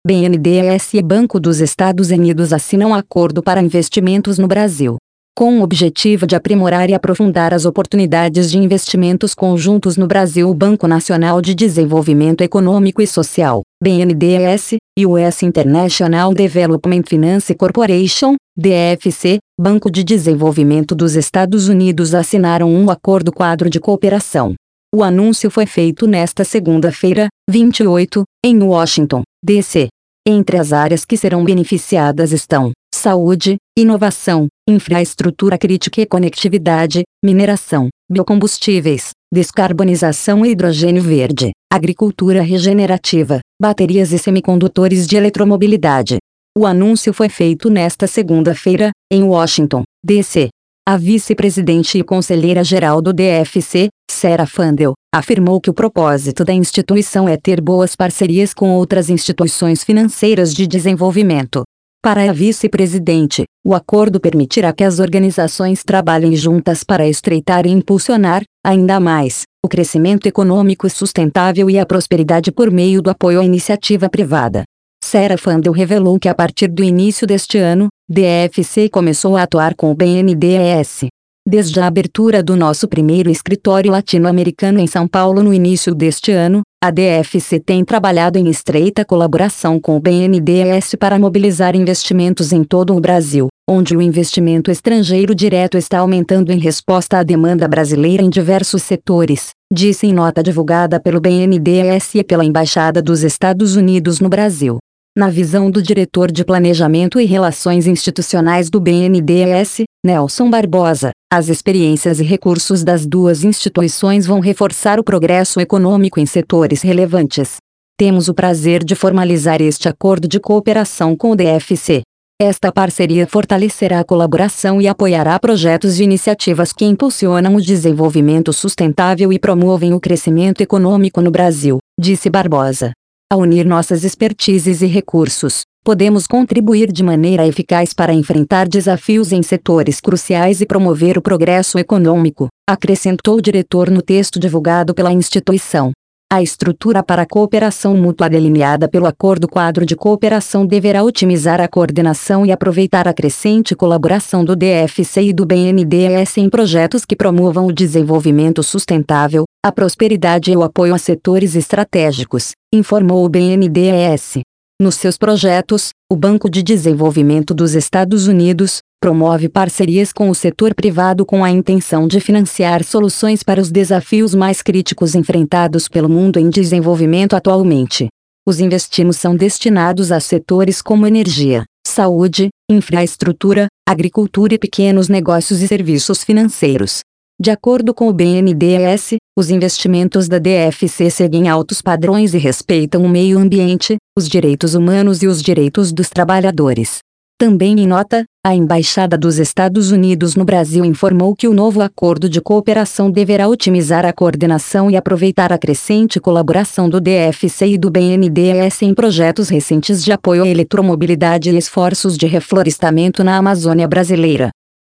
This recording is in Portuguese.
BNDES e Banco dos Estados Unidos assinam acordo para investimentos no Brasil. Com o objetivo de aprimorar e aprofundar as oportunidades de investimentos conjuntos no Brasil, o Banco Nacional de Desenvolvimento Econômico e Social, BNDES, e o US International Development Finance Corporation, DFC, Banco de Desenvolvimento dos Estados Unidos assinaram um acordo quadro de cooperação. O anúncio foi feito nesta segunda-feira, 28, em Washington, D.C. Entre as áreas que serão beneficiadas estão saúde, inovação, infraestrutura crítica e conectividade, mineração, biocombustíveis, descarbonização e hidrogênio verde, agricultura regenerativa, baterias e semicondutores de eletromobilidade. O anúncio foi feito nesta segunda-feira, em Washington, D.C. A vice-presidente e conselheira-geral do DFC, Sarah Fundel, afirmou que o propósito da instituição é ter boas parcerias com outras instituições financeiras de desenvolvimento. Para a vice-presidente, o acordo permitirá que as organizações trabalhem juntas para estreitar e impulsionar, ainda mais, o crescimento econômico sustentável e a prosperidade por meio do apoio à iniciativa privada. Sarah Fundel revelou que a partir do início deste ano, DFC começou a atuar com o BNDES. Desde a abertura do nosso primeiro escritório latino-americano em São Paulo no início deste ano, a DFC tem trabalhado em estreita colaboração com o BNDES para mobilizar investimentos em todo o Brasil, onde o investimento estrangeiro direto está aumentando em resposta à demanda brasileira em diversos setores, disse em nota divulgada pelo BNDES e pela Embaixada dos Estados Unidos no Brasil. Na visão do diretor de Planejamento e Relações Institucionais do BNDES, Nelson Barbosa, as experiências e recursos das duas instituições vão reforçar o progresso econômico em setores relevantes. Temos o prazer de formalizar este acordo de cooperação com o DFC. Esta parceria fortalecerá a colaboração e apoiará projetos e iniciativas que impulsionam o desenvolvimento sustentável e promovem o crescimento econômico no Brasil, disse Barbosa. Ao unir nossas expertises e recursos, podemos contribuir de maneira eficaz para enfrentar desafios em setores cruciais e promover o progresso econômico, acrescentou o diretor no texto divulgado pela instituição. A estrutura para a cooperação mútua delineada pelo Acordo Quadro de Cooperação deverá otimizar a coordenação e aproveitar a crescente colaboração do DFC e do BNDES em projetos que promovam o desenvolvimento sustentável, a prosperidade e o apoio a setores estratégicos, informou o BNDES. Nos seus projetos, o Banco de Desenvolvimento dos Estados Unidos promove parcerias com o setor privado com a intenção de financiar soluções para os desafios mais críticos enfrentados pelo mundo em desenvolvimento atualmente. Os investimentos são destinados a setores como energia, saúde, infraestrutura, agricultura e pequenos negócios e serviços financeiros. De acordo com o BNDES, os investimentos da DFC seguem altos padrões e respeitam o meio ambiente, os direitos humanos e os direitos dos trabalhadores. Também em nota, a Embaixada dos Estados Unidos no Brasil informou que o novo acordo de cooperação deverá otimizar a coordenação e aproveitar a crescente colaboração do DFC e do BNDES em projetos recentes de apoio à eletromobilidade e esforços de reflorestamento na Amazônia brasileira.